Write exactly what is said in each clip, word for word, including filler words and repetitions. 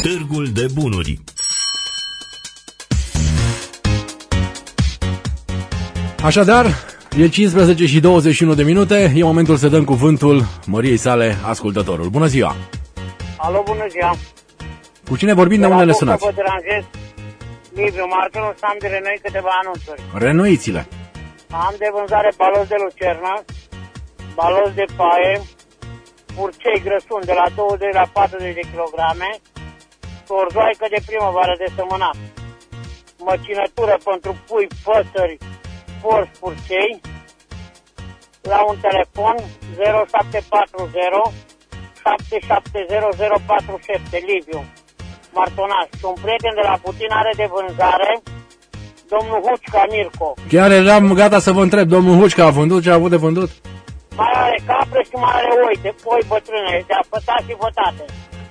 Târgul de bunuri. Așadar, e cincisprezece și douăzeci și unu de minute, e momentul să dăm cuvântul măriei sale ascultătorul. Bună ziua! Alo, bună ziua! Cu cine vorbim, de unde ne sunați? Vă deranjez, Liviu Martinu, să am de renoi câteva anunțuri. Renuiți-le! Am de vânzare balos de lucernă, balos de paie, purcei grăsuni de la douăzeci la patruzeci de kilograme, torzoaică de primăvară de sămânat, măcinătură pentru pui, păsări, porci, purcei, la un telefon zero șapte patru zero șapte șapte zero zero patru șapte, Liviu Martonaș. Și un prieten de la Putin are de vânzare, domnul Hucica Mirco. Chiar eram gata să vă întreb, domnul Hucica a vândut ce a avut de vândut? Mai are capre și mai are oi, de oi bătrâne, de afătate și vătate.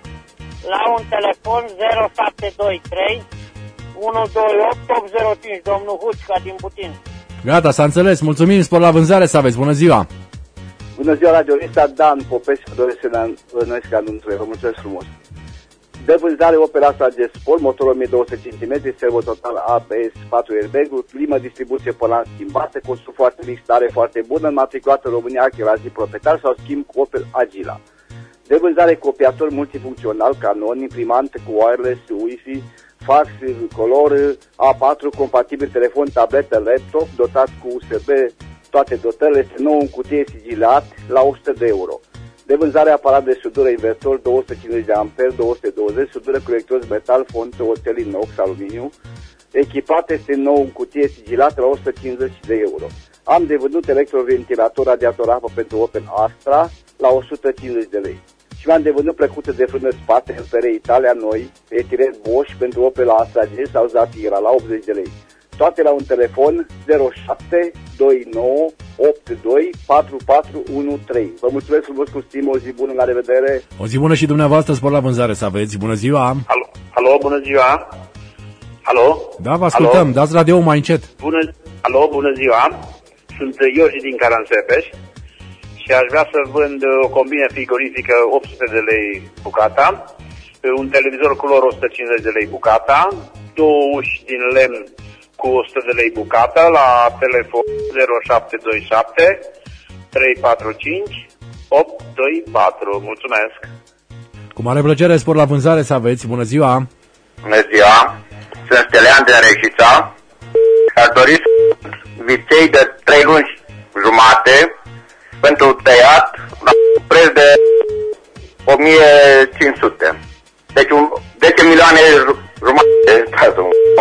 La un telefon zero șapte doi trei unu doi opt opt zero cinci, domnul Hucica din Putin. Gata, s-a înțeles. Mulțumim, spor la vânzare să aveți. Bună ziua! Bună ziua, radionista Dan Popescu, doresc să înăiesc anunțurile. Vă mulțumesc frumos. De vânzare Opel Astra G Sport, motor o mie două sute centimetri, servo total A B S, patru airbag-uri, climă, distribuție volan schimbată, consum foarte mic, stare foarte bună, înmatriculată în România, achilații proprietar sau schimb cu Opel Agila. De vânzare copiator multifuncțional, Canon, imprimantă cu wireless, Wi-Fi, fax, color, A patru, compatibil telefon, tabletă, laptop, dotat cu U S B, toate dotările, este nou în cutie sigilat la o sută de euro. De vânzare aparat de sudură invertor două sute cincizeci de amperi, două sute douăzeci, sudură cu electrozi metal, font, oțel inox, aluminiu. Echipat este nou în cutie sigilată la o sută cincizeci de euro. Am de vândut electroventilator radiator apă pentru Opel Astra la o sută cincizeci de lei. Și mi-am de vândut plăcute de frână spate, în pere Italia noi, etiret Bosch pentru Opel Astra G sau Zafira la optzeci de lei. Toate la un telefon zero șapte doi nouă opt doi patru patru unu trei. Vă mulțumesc frumos cu stimă, o zi bună, la revedere! O zi bună și dumneavoastră, spor la vânzare să aveți. Bună ziua! Alo, alo, bună ziua! Alo? Da, vă ascultăm, alo? Dați radio mai încet. Bună, alo, bună ziua! Sunt Ioji din Caransebeș și aș vrea să vând o combină frigorifică opt sute de lei bucata, un televizor culor o sută cincizeci de lei bucata, două uși din lemn cu o sută de lei bucată la telefon zero șapte doi șapte trei patru cinci opt doi patru. Mulțumesc! Cu mare plăcere, spor la vânzare să aveți. Bună ziua! Bună ziua! Sunt Stelian de Reșița. Aș dori să viței de trei luni jumate pentru tăiat la preț de o mie cinci sute. Deci un, zece milioane jumate.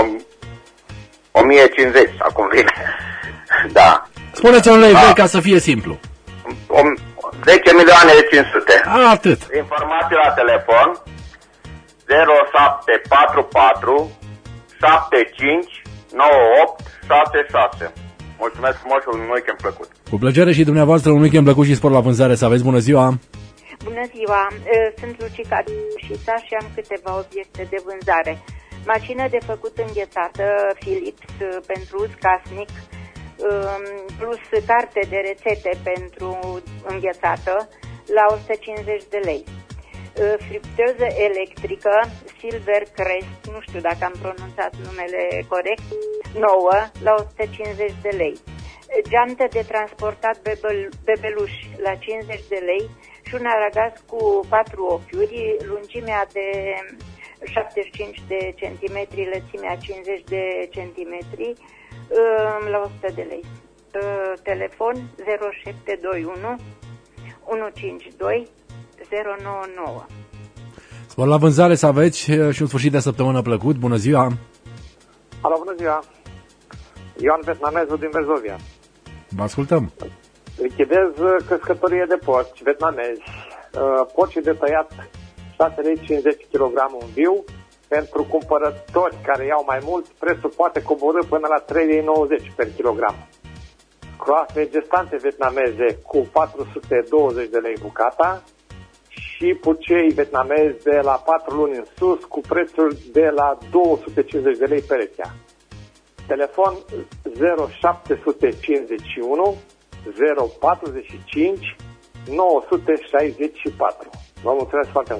o mie cincizeci, acum vine. Da. Spuneți-o în lei vechi ca să fie simplu. zece milioane cinci sute. A, atât. Informații la telefon zero șapte patru patru șapte cinci nouă opt șase șase. Mulțumesc frumos și un weekend plăcut. Cu plăcere și dumneavoastră un weekend plăcut și spor la vânzare să aveți. Bună ziua! Bună ziua! Sunt Lucica Șița și am câteva obiecte de vânzare. Mașină de făcut înghețată Philips pentru uz casnic, plus carte de rețete pentru înghețată la o sută cincizeci de lei. Fripteză electrică Silver Crest, nu știu dacă am pronunțat numele corect, nouă la o sută cincizeci de lei. Geantă de transportat bebel, bebeluș la cincizeci de lei și un aragaz cu patru ochiuri, lungimea de șaptezeci și cinci de centimetri, lățimea cincizeci de centimetri, la o sută de lei. Telefon zero șapte doi unu unu cinci doi zero nouă nouă. Spor la vânzare să aveți și un sfârșit de săptămână plăcut. Bună ziua! Alo, bună ziua! Ioan Vietnamezu din Vezovia. Vă ascultăm. Lichidez crescătorie de porci vietnamezi. Porcii de tăiat șase lei cincizeci kilograme în viu. Pentru cumpărători care iau mai mult, prețul poate coborî până la trei lei nouăzeci per kilogram. Croafe gestante vietnameze cu patru sute douăzeci de lei bucata și purcei vietnamezi de la patru luni în sus cu prețul de la două sute cincizeci de lei perechea. Telefon zero șapte cinci unu zero patruzeci și cinci nouă șaizeci și patru. Vă mulțumesc foarte mult!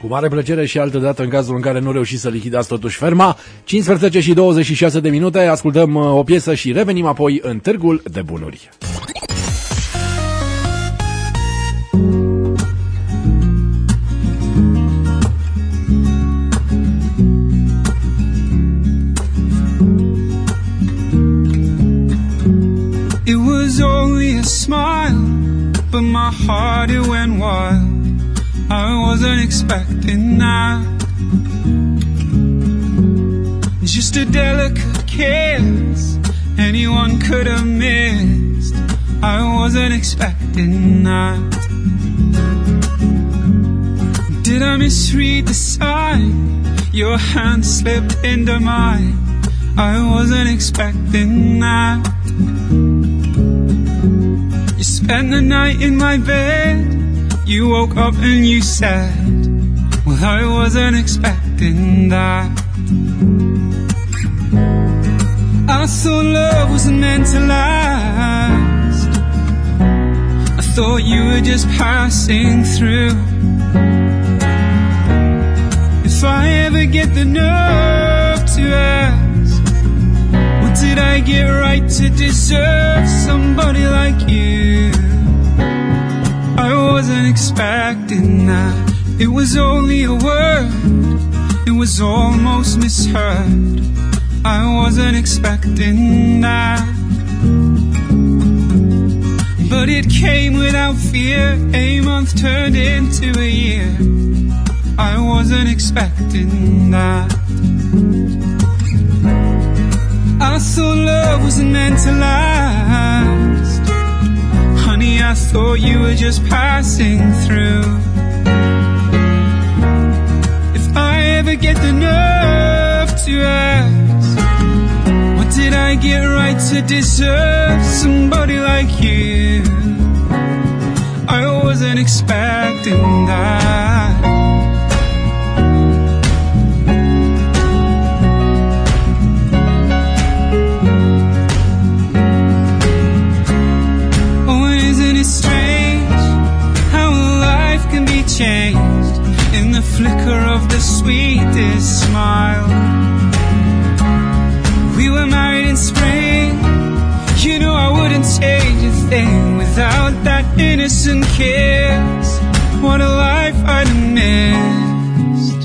Cu mare plăcere și altă dată în cazul în care nu reușiți să lichidați totuși ferma. cincisprezece și douăzeci și șase de minute, ascultăm o piesă și revenim apoi în Târgul de Bunuri. It was only a smile, but my heart it went wild. I wasn't expecting that. Just a delicate kiss, anyone could have missed. I wasn't expecting that. Did I misread the sign? Your hand slipped into mine. I wasn't expecting that. You spent the night in my bed. You woke up and you said, well, I wasn't expecting that. I thought love wasn't meant to last. I thought you were just passing through. If I ever get the nerve to ask, what did I get right to deserve somebody like you? I wasn't expecting that. It was only a word. It was almost misheard. I wasn't expecting that. But it came without fear. A month turned into a year. I wasn't expecting that. I thought love wasn't meant to last. Honey, I thought you were just passing through. If I ever get the nerve to ask, what did I get right to deserve somebody like you? I wasn't expecting that. Changed in the flicker of the sweetest smile. We were married in spring. You know I wouldn't change a thing without that innocent kiss. What a life I'd have missed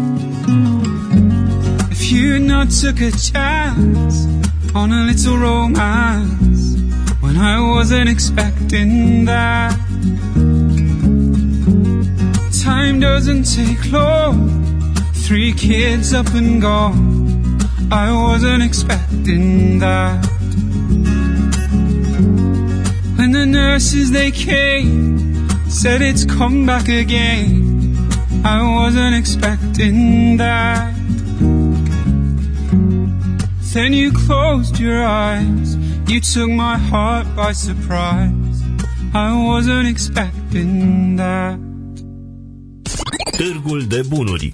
if you not took a chance on a little romance when I wasn't expecting that. Time doesn't take long. Three kids up and gone. I wasn't expecting that. When the nurses they came, said it's come back again. I wasn't expecting that. Then you closed your eyes. You took my heart by surprise. I wasn't expecting that. Târgul de Bunuri.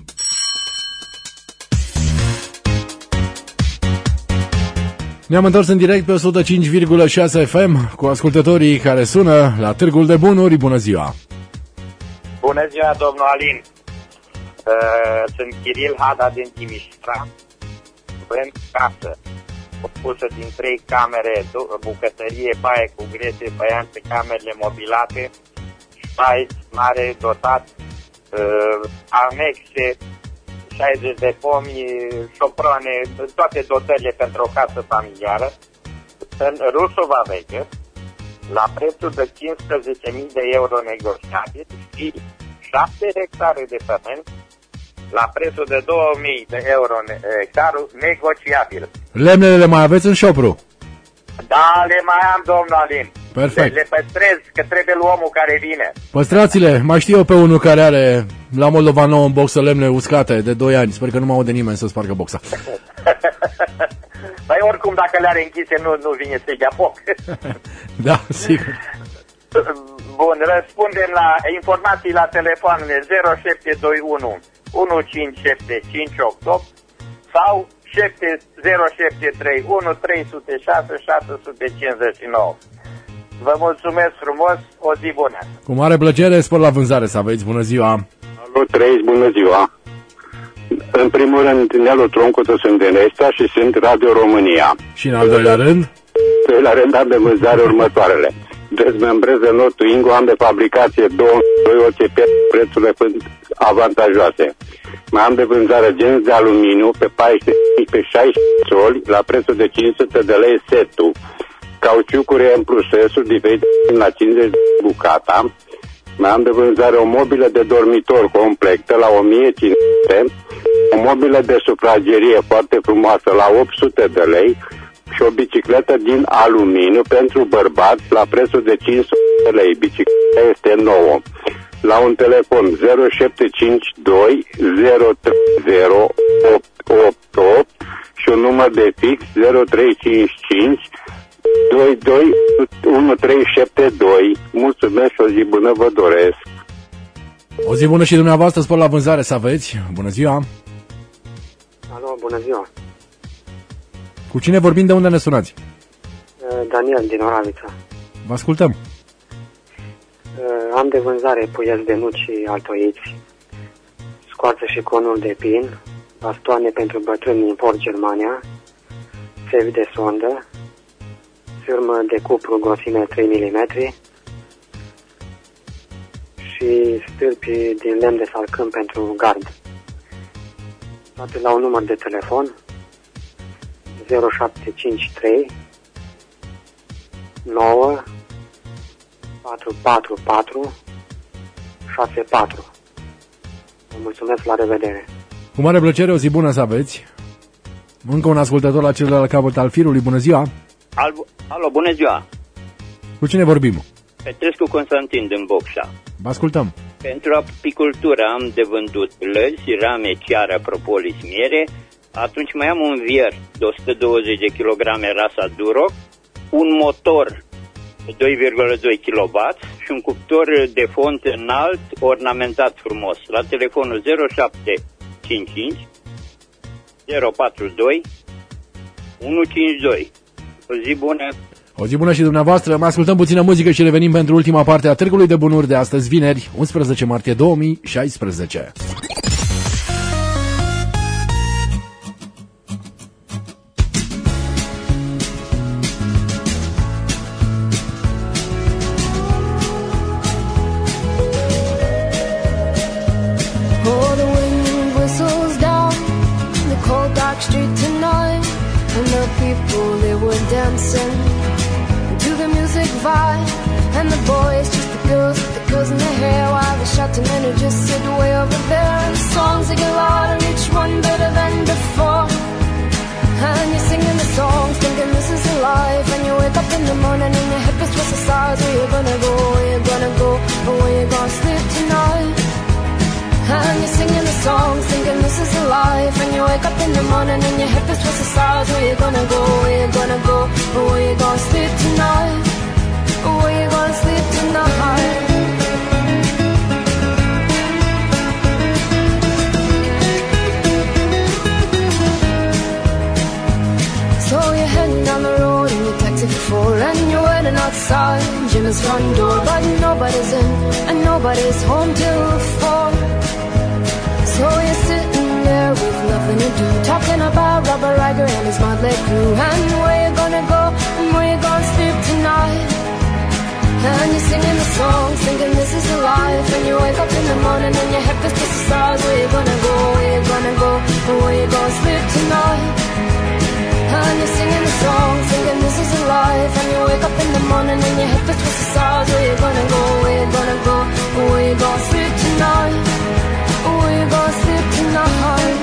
Ne-am întors în direct pe o sută cinci virgulă șase F M cu ascultătorii care sună la Târgul de Bunuri. Bună ziua! Bună ziua, domnul Alin! Uh, sunt Chiril Hada din Timișoara. Vând casă compusă din trei camere, bucătărie, baie cu grete, faianțe, camerele mobilate, spațiu mare dotat, Uh, anexe, șaizeci de pomi, șoprone, toate dotările pentru o casă familială în Rusova Veche, la prețul de cincisprezece mii de euro negociabil și șapte hectare de pământ la prețul de două mii de euro hectarul negociabil. Lemnele le mai aveți în șopru? Da, le mai am, domnul Alin. Perfect. Le păstrez, că trebuie omul care vine. Păstrați-le, mai știu eu pe unul care are la Moldova nouă în boxă lemne uscate de doi ani. Sper că nu mă aude nimeni să spargă boxa. Păi oricum dacă le are închise nu, nu vine să-i dea foc. Da, sigur. Bun, răspundem la informații la telefoanele zero șapte doi unu unu cinci șapte cinci opt opt sau zero șapte trei unu trei zero șase șase cinci nouă. Vă mulțumesc frumos, o zi bună! Cu mare plăcere, spor la vânzare să aveți, bună ziua! Alo, trăiți, bună ziua. În primul rând, Nelu Troncută, sunt din Estea și sunt Radio România. Și în al doilea rând? În al doilea rând am de vânzare următoarele. Dezmembrez Renault Twingo, am de fabricație două mii doi, O C P, prețurile sunt avantajoase. Mai am de vânzare genți de aluminiu pe paisprezece, pe șaisprezece soli, la prețul de cinci sute de lei setul. Cauciucuri M plus S-uri diferite la cincizeci de bucata. Mai am de vânzare o mobilă de dormitor completă la o mie cinci sute, o mobilă de sufragerie foarte frumoasă la opt sute de lei și o bicicletă din aluminiu pentru bărbați la prețul de cinci sute de lei. Bicicleta este nouă. La un telefon zero șapte cinci doi zero trei zero opt opt opt și un număr de fix zero trei cinci cinci doi doi unu trei șapte doi. Mulțumesc și o zi bună vă doresc. O zi bună și dumneavoastră, spor la vânzare să aveți. Bună ziua. Alo, bună ziua. Cu cine vorbim, de unde ne sunați? Daniel din Oravița. Vă ascultăm. Am de vânzare puieli de nuci și altoiți, scoarță și conul de pin, bastoane pentru bătrâni import Germania, țevi de sondă, sârmă de cupru grosime trei milimetri și stâlpi din lemn de salcâm pentru gard. Toate la un număr de telefon zero șapte cinci trei nouă patru patru patru șase patru. Vă mulțumesc, la revedere. Cu mare plăcere, o zi bună să aveți. Încă un ascultător la celălalt capăt al firului. Bună ziua. Al, alo, bună ziua. Cu cine vorbim? Petrescu Constantin din Bocșa. Vă ascultăm. Pentru apicultură am de vândut lăzi, rame, ceară, propolis, miere. Atunci mai am un vier de o sută douăzeci de kilograme rasa Duroc, un motor doi virgulă doi kilowatt și un cuptor de font înalt ornamentat frumos. La telefonul zero șapte cinci cinci zero patru doi unu cinci doi. O zi bună! O zi bună și dumneavoastră. Mai ascultăm puțină muzică și revenim pentru ultima parte a Târgului de Bunuri de astăzi, vineri, unsprezece martie două mii șaisprezece. Dancing to the music vibe, and the boys, just the girls with the girls in their hair, while the shouting men who just sit way over there. And the songs they get louder, each one better than before. And you're singing the songs, thinking this is a life. And you wake up in the morning and your head is twisted sides. Where you gonna go? Where you gonna go? Or where you gonna sleep tonight? And you're singing the songs, thinking this is a life. And you wake up in the morning and your head is twisted sides. Where you gonna go? Where you gonna go? Or where you gonna sleep tonight? Or where you gonna sleep tonight? So you're heading down the road in your taxi for four, and you're waiting outside Jim's front door, but nobody's in and nobody's home till four. So you're sitting there with nothing to do, talking about Robert Riger and his motley crew, and where you gonna go and where you gonna sleep tonight. And you're singing the songs, thinking this is a life. And you wake up in the morning and your head is just the stars. Where you gonna go, where you gonna go, and where you gonna sleep tonight. And you're singing the songs, thinking this is a life. And you wake up in the morning and your head is just the stars. Where you gonna go, where you gonna go, and where you gonna sleep tonight. Where you gonna sleep tonight?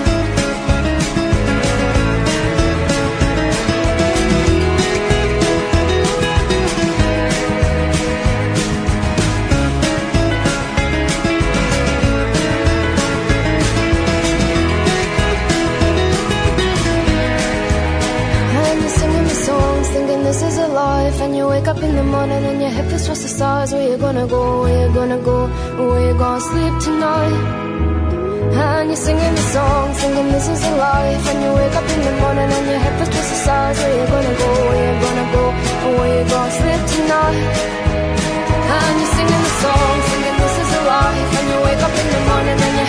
This is a life, and you wake up in the morning and your head feels just the stars. Where you gonna go, where you gonna go, where you gonna sleep tonight. And you're singing the song, singing this is a life. And you wake up in the morning and your head feels just the stars. Where you gonna go, where you gonna go, where you gonna sleep tonight. And you're singing the song, singing this is a life. And you wake up in the morning and your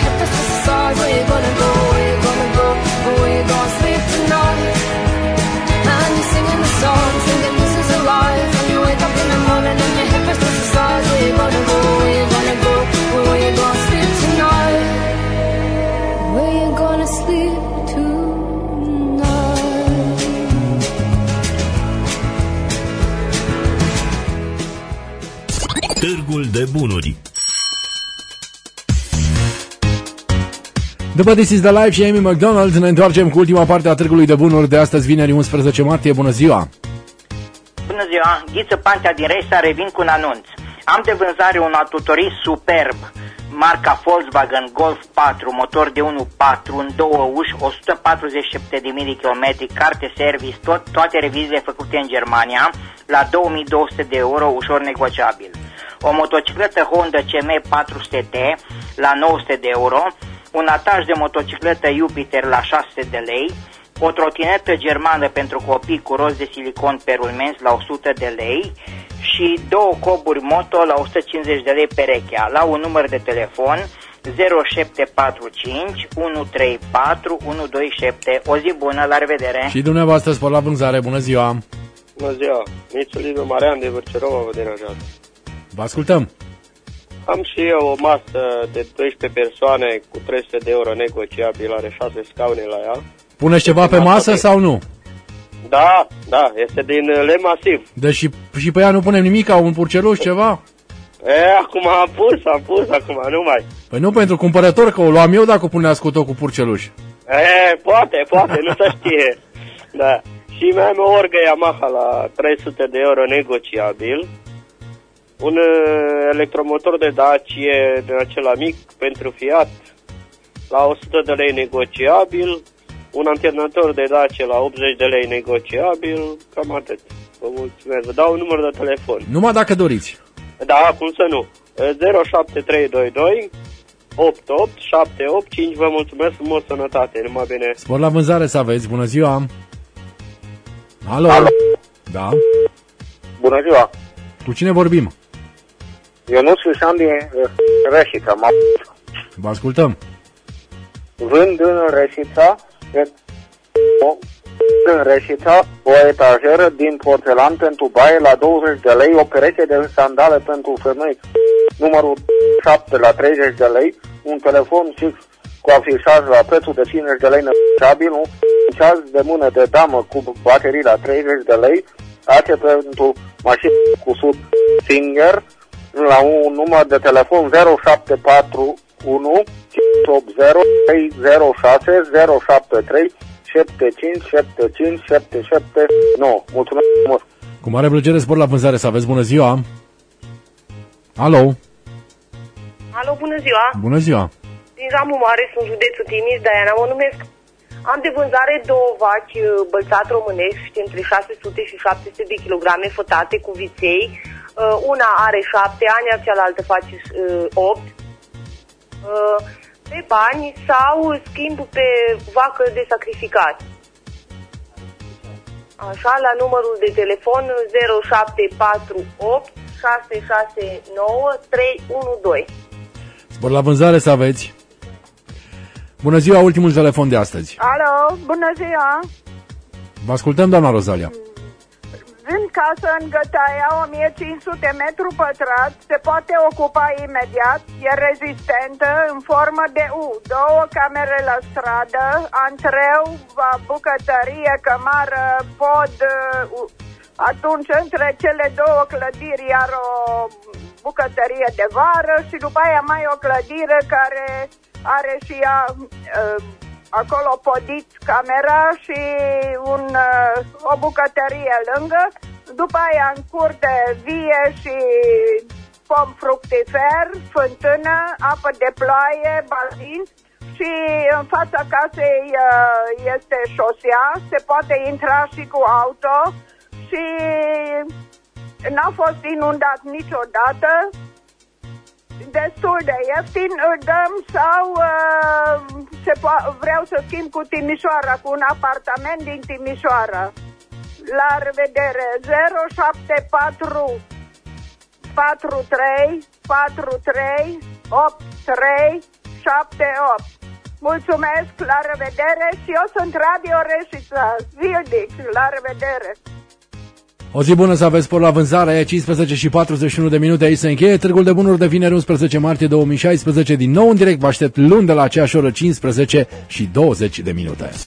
where you gonna go, where you gonna go, where you gonna sleep tonight? And you're singing the song, thinking this is a life. And you wake up in the morning and your hip is just the stars. Where you gonna go, where you gonna go, where you gonna sleep tonight? Where you gonna sleep tonight? Târgul de bunuri. După This is the Life și Amy McDonald, ne întoarcem cu ultima parte a Târgului de bunuri de astăzi, vineri unsprezece martie. Bună ziua! Bună ziua! Ghiță Pantea din Reșa, revin cu un anunț. Am de vânzare un autoturism superb, marca Volkswagen Golf patru, motor de unu virgulă patru, în două uși, o sută patruzeci și șapte de mii de kilometri, carte service, tot, toate revizile făcute în Germania, la două mii două sute de euro, ușor negociabil. O motocicletă Honda C M patru sute T la nouă sute de euro, un ataj de motocicletă Jupiter la șase sute de lei, o trotinetă germană pentru copii cu roți de silicon pe rulmenți la o sută de lei și două coburi moto la o sută cincizeci de lei perechea, la un număr de telefon zero șapte patru cinci unu trei patru unu doi șapte. O zi bună, la revedere! Și dumneavoastră, spor la vânzare, bună ziua! Bună ziua! Mițu Liviu Marian de Vârcerova vă deranjează. Vă ascultăm! Am și eu o masă de doisprezece persoane cu trei sute de euro negociabil, are șase scaune la ea. Puneți ceva pe masă sau nu? Da, da, este din lemn masiv. Deci și, și pe ea nu punem nimic, ca un purceluș, ceva? E, acum am pus, am pus, acum nu mai. Păi nu pentru cumpărător, că o luam eu dacă o puneați cu tot cu purceluș. E, poate, poate, nu se știe. Da. Și mai am o orgă Yamaha la trei sute de euro negociabil. Un uh, electromotor de Dacia de acela mic pentru Fiat la o sută de lei negociabil, un antenator de Dacia la optzeci de lei negociabil, cam atât. Vă mulțumesc. Vă dau un număr de telefon. Numai dacă doriți. Da, cum să nu. zero șapte trei doi doi opt opt șapte opt cinci. Vă mulțumesc frumos, sănătate, numai bine. Spor la vânzare să aveți, bună ziua. Alo. Alo. Da. Bună ziua. Cu cine vorbim? Eu nu sunt din Reșița. Vă ascultăm. Vând în Reșița, o, în Reșița o etajeră din porțelan pentru baie la douăzeci de lei, o pereche de sandale pentru femei numărul șapte la treizeci de lei, un telefon fix cu afișaj la prețul de cincizeci de lei negociabil, un ceas de mână de damă cu baterii la treizeci de lei, ace pentru mașini cu sub finger, la un număr de telefon zero șapte patru unu cinci opt zero trei zero șase zero șapte trei șapte cinci șapte cinci șapte șapte nouă. Mulțumesc frumos! Cu mare plăcere, spor la vânzare să aveți, bună ziua! Alo! Alo, bună ziua! Bună ziua! Din Ramu Mare, sunt județul Timiș, Diana mă numesc. Am de vânzare două vaci bălțat românești între șase sute și șapte sute de kilograme fătate cu viței. Una are șapte ani, iar cealaltă face opt. Pe bani sau schimb pe vacă de sacrificat. Așa, la numărul de telefon zero șapte patru opt șase șase nouă trei unu doi. Spor la vânzare să aveți. Bună ziua, ultimul telefon de astăzi. Alo, bună ziua. Vă ascultăm, doamna Rozalia. Vând casă în Gătaia, o mie cinci sute metri pătrați, se poate ocupa imediat, e rezistentă, în formă de U, două camere la stradă, antreu, bucătărie, cămară, pod, atunci între cele două clădiri iar o bucătărie de vară și după aia mai o clădire care are și ea acolo podit camera și un, o bucătărie lângă, după aia în curte vie și pom fructifer, fântână, apă de ploaie, bazin și în fața casei este șosea, se poate intra și cu auto și n-a fost inundat niciodată. Destul de ieftin, îl dăm sau uh, se po- vreau să schimb cu Timișoara, cu un apartament din Timișoara. La revedere. Zero șapte patru patru trei patru trei opt trei șapte opt. Mulțumesc, la revedere și eu sunt Radio Reșița, zilnic, la revedere. O zi bună să aveți spor la vânzare, cincisprezece și patruzeci și unu de minute, aici se încheie Târgul de Bunuri de vineri unsprezece martie două mii șaisprezece, din nou în direct, vă aștept luni de la aceeași oră, cincisprezece și douăzeci de minute.